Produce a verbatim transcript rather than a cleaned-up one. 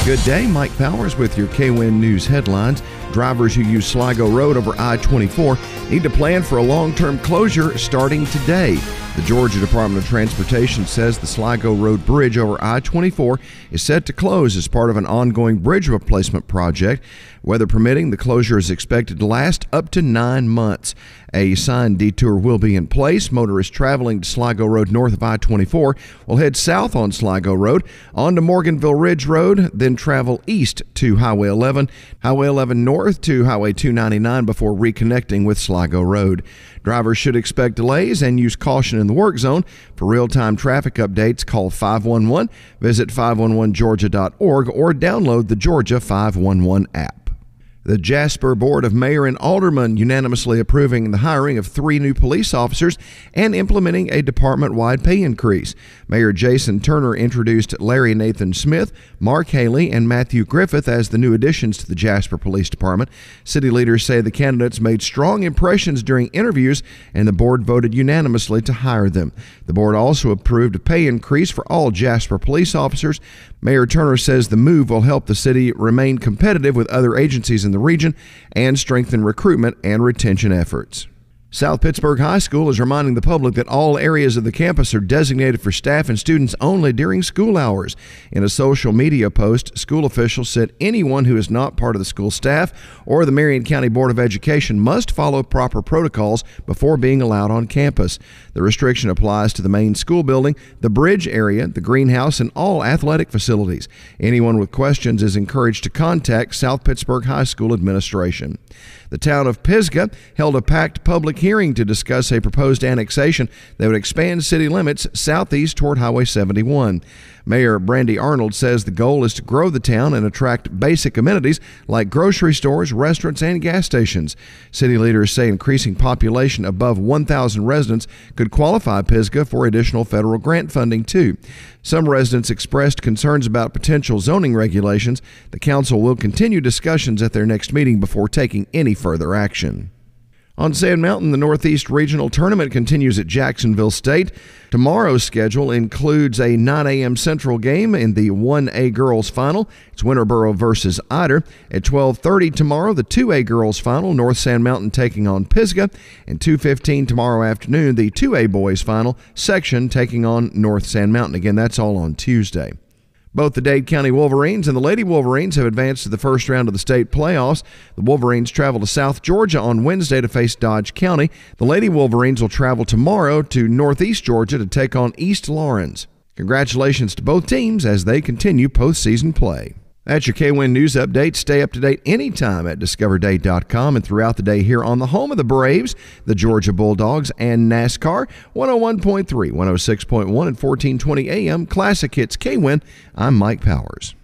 Good day, Mike Powers with your K W I N News headlines. Drivers who use Sligo Road over I twenty-four need to plan for a long-term closure starting today. The Georgia Department of Transportation says the Sligo Road Bridge over I twenty-four is set to close as part of an ongoing bridge replacement project. Weather permitting, the closure is expected to last up to nine months. A signed detour will be in place. Motorists traveling to Sligo Road north of I twenty-four will head south on Sligo Road onto Morganville Ridge Road, then travel east to Highway eleven, Highway eleven north to Highway two ninety-nine before reconnecting with Sligo Road. Drivers should expect delays and use caution in the work zone. For real-time traffic updates, call five one one, visit five one one georgia dot org, or download the Georgia five one one app. The Jasper Board of Mayor and Aldermen unanimously approving the hiring of three new police officers and implementing a department-wide pay increase. Mayor Jason Turner introduced Larry Nathan Smith, Mark Haley, and Matthew Griffith as the new additions to the Jasper Police Department. City leaders say the candidates made strong impressions during interviews, and the board voted unanimously to hire them. The board also approved a pay increase for all Jasper police officers. Mayor Turner says the move will help the city remain competitive with other agencies in the region and strengthen recruitment and retention efforts. South Pittsburg High School is reminding the public that all areas of the campus are designated for staff and students only during school hours. In a social media post, school officials said anyone who is not part of the school staff or the Marion County Board of Education must follow proper protocols before being allowed on campus. The restriction applies to the main school building, the bridge area, the greenhouse, and all athletic facilities. Anyone with questions is encouraged to contact South Pittsburg High School administration. The town of Pisgah held a packed public hearing to discuss a proposed annexation that would expand city limits southeast toward Highway seventy-one. Mayor Brandy Arnold says the goal is to grow the town and attract basic amenities like grocery stores, restaurants, and gas stations. City leaders say increasing population above one thousand residents could qualify Pisgah for additional federal grant funding, too. Some residents expressed concerns about potential zoning regulations. The council will continue discussions at their next meeting before taking any further action. On Sand Mountain, the Northeast Regional Tournament continues at Jacksonville State. Tomorrow's schedule includes a nine a.m. Central game in the one A Girls Final. It's Winterboro versus Ider. At twelve thirty tomorrow, the two A Girls Final, North Sand Mountain taking on Pisgah. And two fifteen tomorrow afternoon, the two A Boys Final, Section taking on North Sand Mountain. Again, that's all on Tuesday. Both the Dade County Wolverines and the Lady Wolverines have advanced to the first round of the state playoffs. The Wolverines travel to South Georgia on Wednesday to face Dodge County. The Lady Wolverines will travel tomorrow to Northeast Georgia to take on East Laurens. Congratulations to both teams as they continue postseason play. That's your K W I N News Update. Stay up to date anytime at discover dade dot com and throughout the day here on the home of the Braves, the Georgia Bulldogs, and NASCAR. one oh one point three, one oh six point one, and fourteen twenty A M Classic Hits K W I N. I'm Mike Powers.